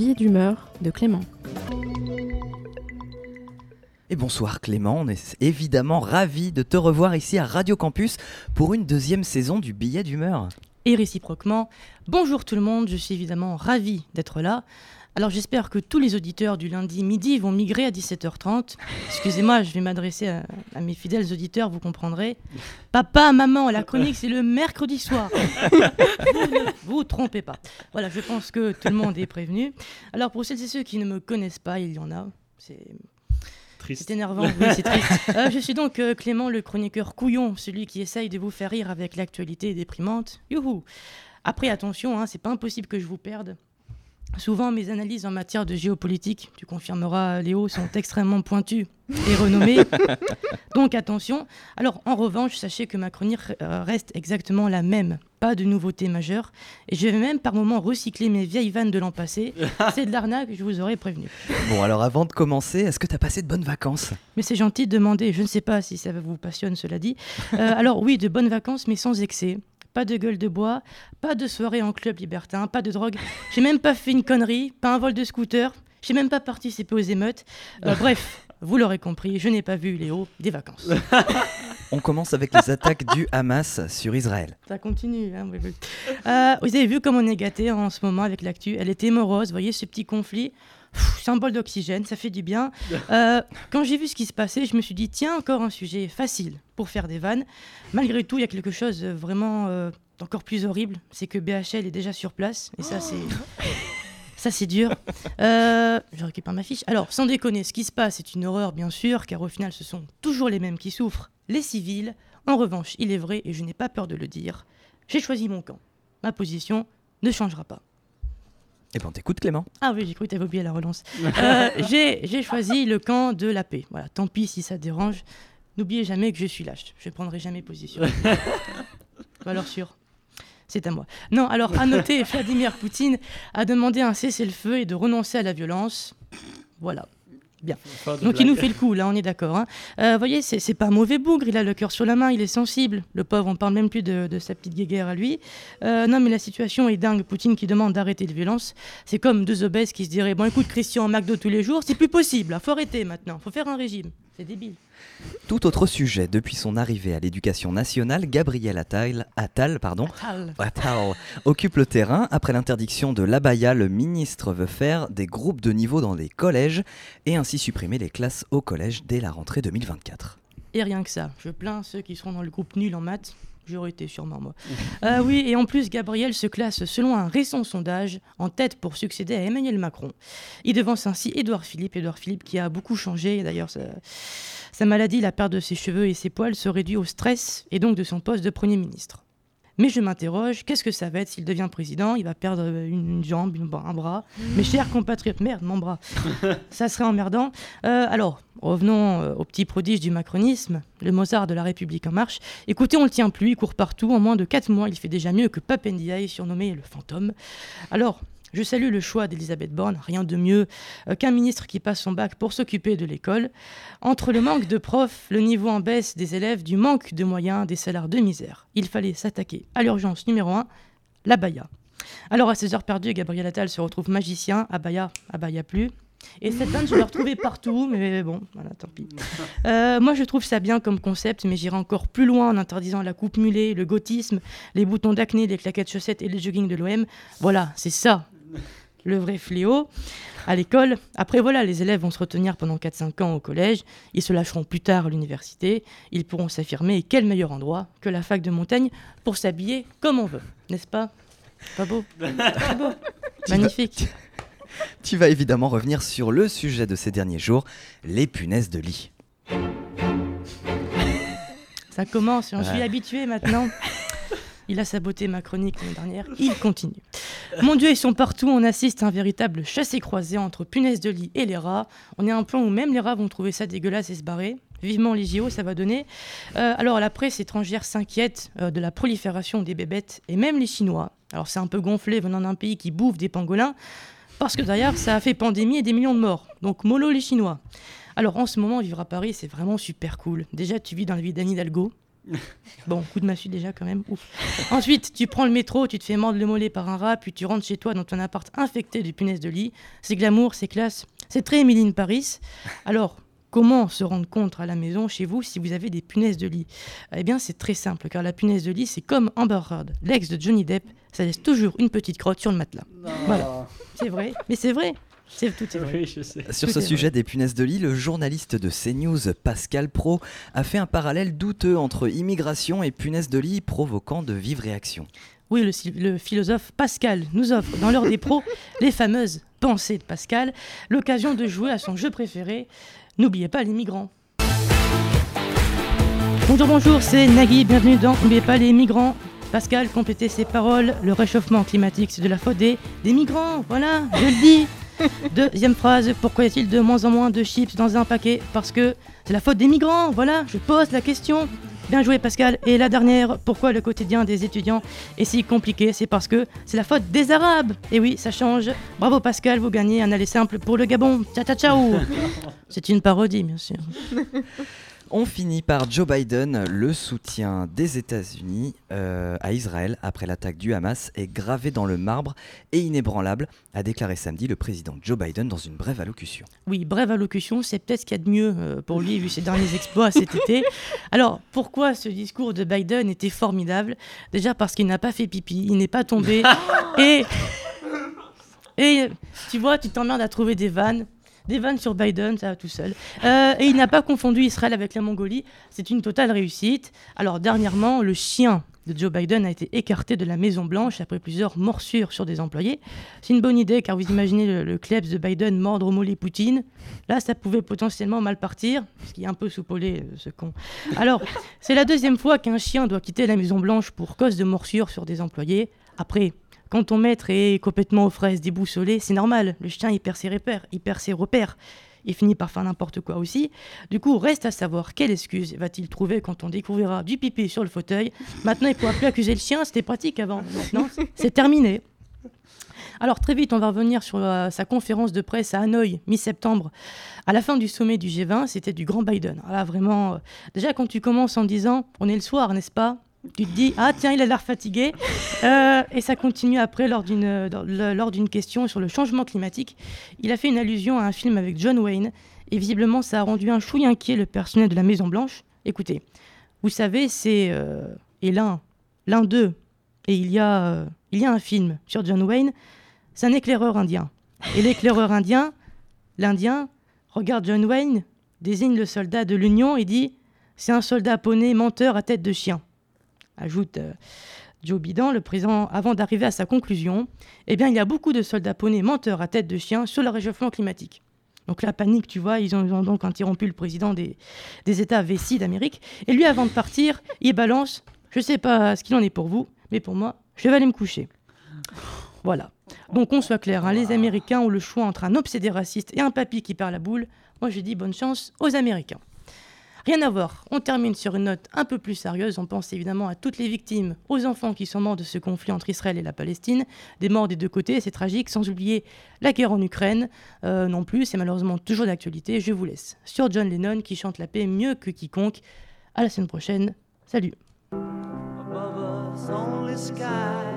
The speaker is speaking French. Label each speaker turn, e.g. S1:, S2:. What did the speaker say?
S1: billet d'humeur de Clément.
S2: Et bonsoir Clément, on est évidemment ravis de te revoir ici à Radio Campus pour une deuxième saison du billet d'humeur.
S3: Et réciproquement, bonjour tout le monde, je suis évidemment ravie d'être là. Alors j'espère que tous les auditeurs du lundi midi vont migrer à 17h30. Excusez-moi, je vais m'adresser à mes fidèles auditeurs, vous comprendrez. Papa, maman, la chronique c'est le mercredi soir. Vous ne vous trompez pas. Voilà, je pense que tout le monde est prévenu. Alors pour celles et ceux qui ne me connaissent pas, il y en a. C'est énervant, oui, c'est triste. Je suis donc Clément, le chroniqueur couillon, celui qui essaye de vous faire rire avec l'actualité déprimante. Youhou. Après, attention, c'est pas impossible que je vous perde. Souvent, mes analyses en matière de géopolitique, tu confirmeras Léo, sont extrêmement pointues et renommées. Donc attention. Alors en revanche, sachez que ma chronique reste exactement la même. Pas de nouveautés majeures. Et je vais même par moments recycler mes vieilles vannes de l'an passé. C'est de l'arnaque, je vous aurais prévenu.
S2: Bon, alors avant de commencer, est-ce que tu as passé de bonnes vacances ?
S3: Mais c'est gentil de demander, je ne sais pas si ça vous passionne, cela dit. Alors oui, de bonnes vacances, mais sans excès. Pas de gueule de bois, pas de soirée en club libertin, pas de drogue. J'ai même pas fait une connerie, pas un vol de scooter. J'ai même pas participé aux émeutes. Bref, vous l'aurez compris, je n'ai pas vu, Léo, des vacances.
S2: On commence avec les attaques du Hamas sur Israël.
S3: Ça continue. Oui. Vous avez vu comme on est gâtés en ce moment avec l'actu. Elle était morose, vous voyez ce petit conflit. Symbole d'oxygène, ça fait du bien. Quand j'ai vu ce qui se passait, je me suis dit, tiens, encore un sujet facile pour faire des vannes. Malgré tout, il y a quelque chose vraiment d'encore plus horrible, c'est que BHL est déjà sur place. Et ça, c'est dur. Je récupère ma fiche. Alors, sans déconner, ce qui se passe, c'est une horreur, bien sûr, car au final, ce sont toujours les mêmes qui souffrent, les civils. En revanche, il est vrai, et je n'ai pas peur de le dire, j'ai choisi mon camp. Ma position ne changera pas.
S2: Eh ben, t'écoutes Clément.
S3: Ah oui, j'ai cru que t'avais oublié la relance. J'ai choisi le camp de la paix. Voilà, tant pis si ça te dérange. N'oubliez jamais que je suis lâche. Je ne prendrai jamais position. Alors sûr, c'est à moi. Non, alors à noter, Vladimir Poutine a demandé un cessez-le-feu et de renoncer à la violence. Voilà. Bien. Donc il nous fait le coup, là on est d'accord. Vous voyez, c'est pas un mauvais bougre, il a le cœur sur la main, il est sensible. Le pauvre, on parle même plus de sa petite guéguerre à lui. Non mais la situation est dingue, Poutine qui demande d'arrêter les violences. C'est comme deux obèses qui se diraient, bon écoute Christian, McDo tous les jours, c'est plus possible, faut arrêter maintenant, faut faire un régime. C'est débile.
S2: Tout autre sujet, depuis son arrivée à l'éducation nationale, Gabriel Attal occupe le terrain. Après l'interdiction de l'abaya, le ministre veut faire des groupes de niveau dans les collèges et ainsi supprimer les classes au collège dès la rentrée 2024.
S3: Et rien que ça, je plains ceux qui seront dans le groupe nul en maths. J'aurais été sûrement moi. Oui, et en plus, Gabriel se classe, selon un récent sondage, en tête pour succéder à Emmanuel Macron. Il devance ainsi Édouard Philippe qui a beaucoup changé. D'ailleurs, sa maladie, la perte de ses cheveux et ses poils, se réduit au stress et donc de son poste de Premier ministre. Mais je m'interroge, qu'est-ce que ça va être s'il devient président ? Il va perdre une jambe, un bras. Mes chers compatriotes, merde, mon bras. Ça serait emmerdant. Alors, revenons au petit prodige du macronisme, le Mozart de la République en marche. Écoutez, on le tient plus, il court partout. En moins de 4 mois, il fait déjà mieux que Pape Ndiaye, surnommé le fantôme. Alors, je salue le choix d'Elisabeth Borne, rien de mieux qu'un ministre qui passe son bac pour s'occuper de l'école. Entre le manque de profs, le niveau en baisse des élèves, du manque de moyens, des salaires de misère, il fallait s'attaquer à l'urgence numéro 1, l'abaya. Alors à 16 heures perdues, Gabriel Attal se retrouve magicien, abaya plus. Et cette vanne, je l'ai retrouvée partout, mais bon, voilà, tant pis. Moi, je trouve ça bien comme concept, mais j'irai encore plus loin en interdisant la coupe mulet, le gothisme, les boutons d'acné, les claquettes chaussettes et les joggings de l'OM. Voilà, c'est ça, le vrai fléau à l'école. Après, voilà, les élèves vont se retenir pendant 4-5 ans au collège. Ils se lâcheront plus tard à l'université. Ils pourront s'affirmer. Et quel meilleur endroit que la fac de Montaigne pour s'habiller comme on veut, n'est-ce pas ? Pas beau ? Très beau. Magnifique.
S2: Tu vas évidemment revenir sur le sujet de ces derniers jours, les punaises de lit.
S3: Ça commence, j'en suis habitué maintenant. Il a saboté ma chronique l'année dernière, il continue. Mon Dieu, ils sont partout, on assiste à un véritable chassé-croisé entre punaises de lit et les rats. On est à un point où même les rats vont trouver ça dégueulasse et se barrer. Vivement les JO, ça va donner. Alors la presse étrangère s'inquiète de la prolifération des bébêtes, et même les Chinois. Alors c'est un peu gonflé venant d'un pays qui bouffe des pangolins, parce que d'ailleurs ça a fait pandémie et des millions de morts. Donc mollo les Chinois. Alors en ce moment, vivre à Paris, c'est vraiment super cool. Déjà, tu vis dans la vie d'Anne Hidalgo. Bon, coup de massue déjà quand même. Ouf. Ensuite, tu prends le métro, tu te fais mordre le mollet par un rat, puis tu rentres chez toi dans ton appart infecté de punaises de lit. C'est glamour, c'est classe, c'est très Emily in Paris. Alors, comment se rendre compte à la maison, chez vous, si vous avez des punaises de lit ? Eh bien, c'est très simple, car la punaise de lit, c'est comme Amber Heard, l'ex de Johnny Depp, ça laisse toujours une petite crotte sur le matelas.
S1: Non.
S3: Voilà. C'est vrai, mais c'est vrai. Tout est vrai.
S1: Oui, je sais.
S2: Sur ce sujet des punaises de lit, le journaliste de CNews, Pascal Praud, a fait un parallèle douteux entre immigration et punaises de lit provoquant de vives réactions.
S3: Oui, le philosophe Pascal nous offre dans l'heure des pros les fameuses pensées de Pascal, l'occasion de jouer à son jeu préféré. N'oubliez pas les migrants. Bonjour, c'est Nagui, bienvenue dans N'oubliez pas les migrants. Pascal, complétez ses paroles, le réchauffement climatique c'est de la faute des migrants, voilà, je le dis. Deuxième phrase, pourquoi y a-t-il de moins en moins de chips dans un paquet ? Parce que c'est la faute des migrants, voilà, je pose la question. Bien joué Pascal. Et la dernière, pourquoi le quotidien des étudiants est si compliqué ? C'est parce que c'est la faute des Arabes. Et oui, ça change. Bravo Pascal, vous gagnez un aller simple pour le Gabon. Ciao ciao ciao. C'est une parodie bien sûr.
S2: On finit par Joe Biden. Le soutien des États-Unis à Israël après l'attaque du Hamas est gravé dans le marbre et inébranlable, a déclaré samedi le président Joe Biden dans une brève allocution.
S3: Oui, brève allocution, c'est peut-être ce qu'il y a de mieux pour lui vu ses derniers exploits cet été. Alors, pourquoi ce discours de Biden était formidable ? Déjà parce qu'il n'a pas fait pipi, il n'est pas tombé. et tu vois, tu t'emmerdes à trouver des vannes sur Biden, ça va tout seul. Et il n'a pas confondu Israël avec la Mongolie. C'est une totale réussite. Alors, dernièrement, le chien de Joe Biden a été écarté de la Maison-Blanche après plusieurs morsures sur des employés. C'est une bonne idée, car vous imaginez le klebs de Biden mordre au mollet Poutine. Là, ça pouvait potentiellement mal partir, parce qu'il est un peu soupolé, ce con. Alors, c'est la deuxième fois qu'un chien doit quitter la Maison-Blanche pour cause de morsures sur des employés. Après, quand ton maître est complètement aux fraises, déboussolé, c'est normal. Le chien, il perd ses repères. Il finit par faire n'importe quoi aussi. Du coup, reste à savoir quelle excuse va-t-il trouver quand on découvrira du pipi sur le fauteuil. Maintenant, il ne pourra plus accuser le chien, c'était pratique avant. Maintenant, c'est terminé. Alors très vite, on va revenir sur sa conférence de presse à Hanoï, mi-septembre. À la fin du sommet du G20, c'était du grand Biden. Alors là, vraiment, déjà quand tu commences en disant « on est le soir, n'est-ce pas ?» Tu te dis, ah tiens, il a l'air fatigué. Et ça continue après lors d'une question sur le changement climatique. Il a fait une allusion à un film avec John Wayne. Et visiblement, ça a rendu un chouïa inquiet le personnel de la Maison-Blanche. Écoutez, vous savez, c'est l'un d'eux. Et il y a un film sur John Wayne. C'est un éclaireur indien. Et l'éclaireur indien, l'Indien, regarde John Wayne, désigne le soldat de l'Union et dit « c'est un soldat poney menteur à tête de chien ». Ajoute Joe Biden, le président, avant d'arriver à sa conclusion, eh bien, il y a beaucoup de soldats poney menteurs à tête de chien sur le réchauffement climatique. Donc la panique, tu vois, ils ont donc interrompu le président des États V6 d'Amérique. Et lui, avant de partir, il balance « je sais pas ce qu'il en est pour vous, mais pour moi, je vais aller me coucher ». Voilà. Donc qu'on soit clair, hein, les Américains ont le choix entre un obsédé raciste et un papy qui perd la boule. Moi, je dis bonne chance aux Américains. Rien à voir, on termine sur une note un peu plus sérieuse. On pense évidemment à toutes les victimes, aux enfants qui sont morts de ce conflit entre Israël et la Palestine, des morts des deux côtés, c'est tragique, sans oublier la guerre en Ukraine non plus, c'est malheureusement toujours d'actualité. Je vous laisse sur John Lennon qui chante la paix mieux que quiconque. À la semaine prochaine, salut. Above us, only sky.